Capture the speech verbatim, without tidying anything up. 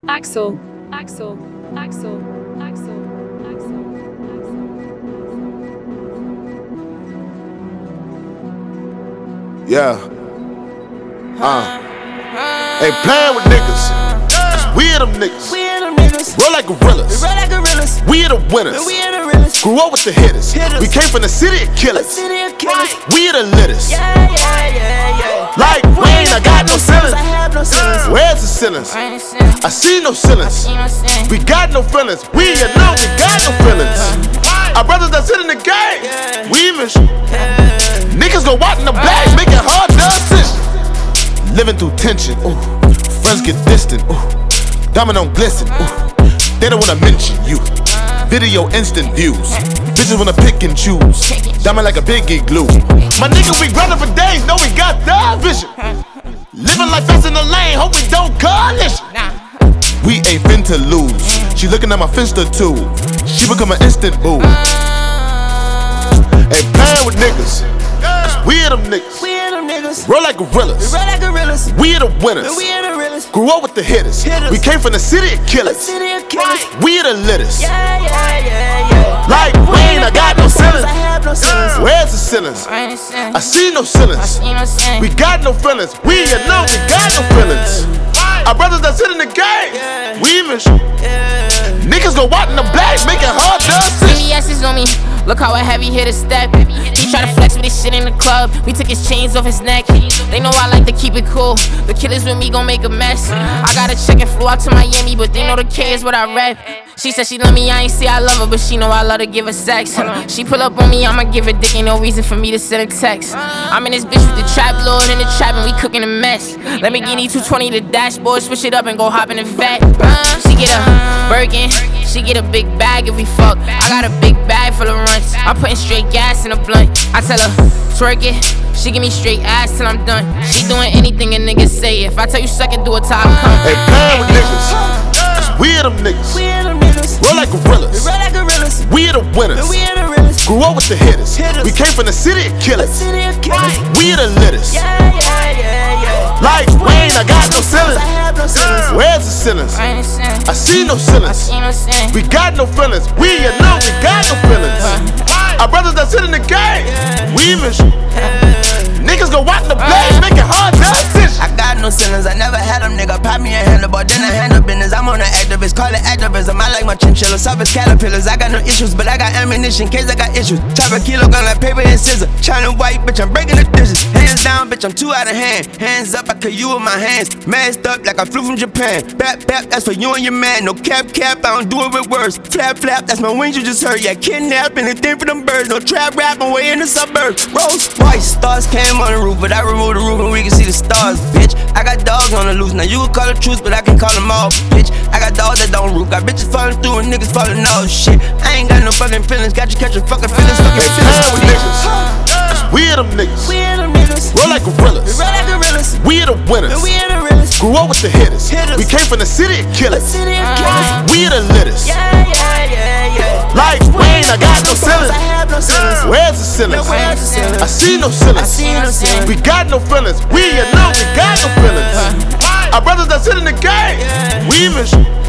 Axel, Axel, Axel, Axel, Axel, Yeah. Uh. Ain't playing with niggas. We are them niggas. We are them niggas. Roll like gorillas. Roll like gorillas. We are the winners. We are the realest. Grew up with the hitters. Hitters. We came from the city of killers. City of killers. We are the litters. Yeah, yeah, yeah, yeah. Like Wayne, I got no ceilings. I have no ceilings. Where's the ceilings? I ain't seen. I see no ceilings. You know what I'm saying? We got no feelings. We you know we got no feelings. Our brothers that sit in the game. We even niggas go out in the black, making hard decisions. Living through tension. Ooh. Friends get distant. Ooh. Diamond don't glisten. Ooh. They don't wanna mention you. Video instant views. Bitches wanna pick and choose. Diamond like a biggie glue. My nigga, we grindin' for days. Know we got the vision. Living like fast in the lane. Hope we don't coalition. We ain't been to lose. She looking at my Finsta too. She become an instant boo. Ain't playing with niggas. We are them niggas. We are them niggas. Roll like gorillas. Roll like gorillas. We are the winners. We are the realest. Grew up with the hitters. Hitters. We came from the city of killers. City of killers. We are the litters. Yeah, yeah, yeah, yeah. Like Wayne, I got no ceilings. I have no ceilings. Where's the ceilings? I ain't seen. I see no ceilings. You know what I'm saying? We got no feelings. We you know we got no feelings. Our brothers that sit in the game. We even niggas go out in the black, making hard decisions. V V S is on me. Look how a heavy hitter step. He try to flex with his shit in the club. We took his chains off his neck. They know I like to keep it cool. The killers with me gon' make a mess. I got a chick and flew out to Miami, but they know the K is what I rep. She said she love me, I ain't say I love her, but she know I love to give her sex. She pull up on me, I'ma give her dick, ain't no reason for me to send a text. I'm in this bitch with the trap lord in the trap and we cooking a mess. Let me get these two twenty the dashboard, switch it up and go hop in the vet. She get a Birkin, she get a big bag if we fuck. I got a big bag full of runs. I'm putting straight gas in a blunt. I tell her, twerk it. She give me straight ass till I'm done. She doing anything a nigga say. If I tell you suck it, do it till I come. Ain't playing with niggas. We are them niggas. We are them niggas. Roll like gorillas. Roll like gorillas. We are the winners. We are the realest. Grew up with the hitters. Hitters. We came from the city of killers. City of killers. We are the litters. Yeah, yeah, yeah, yeah. Like Wayne, I got no ceilings. I have no ceilings. Where's the ceilings? I ain't seen. I see no ceilings. You know what I'm saying? We got no feelings. We you know we got no feelings. Our brothers that sit in the game. We even niggas go out in the blaze, making hard decisions. I got no ceilings, I never had them, nigga. Pop me a handlebar, then I handle business. I'm on an activist, call it activism. I like my chinchilla, surface caterpillars. I got no issues, but I got ammunition, case I got issues. Chop a kilo, gun like paper and scissors. China white, bitch, I'm breaking the dishes. Hands down, bitch, I'm too out of hand. Hands up, I kill you with my hands. Masked up like I flew from Japan. Bap, bap, that's for you and your man. No cap, cap, I don't do it with words. Flap, flap, that's my wings you just heard. Yeah, kidnap anything for them birds. No trap rap, I'm way in the suburbs. Rose, white stars came on the roof, but I removed the roof and we can see the stars, bitch. I got dogs on the loose, now you can call the truth, but I can call them all, bitch. I got dogs that don't root, got bitches falling through and niggas falling off, shit. I ain't got no fucking feelings, got you catching fucking feelings, fucking Ain't feelings. playing with niggas. We are them niggas. We are them niggas. Roll like gorillas. Roll like gorillas. We are the winners. We are the realest. Grew up with the hitters. Hitters. We came from the city of killers. City of killers. We are the litters. Yeah, yeah, yeah, yeah. Like Wayne, I got no ceilings. I have no ceilings. Where's the ceilings? Where's the ceilings? I see no ceilings. I see no ceilings. We got no feelings. We you know we got no feelings. Our brothers that sit in the game. We even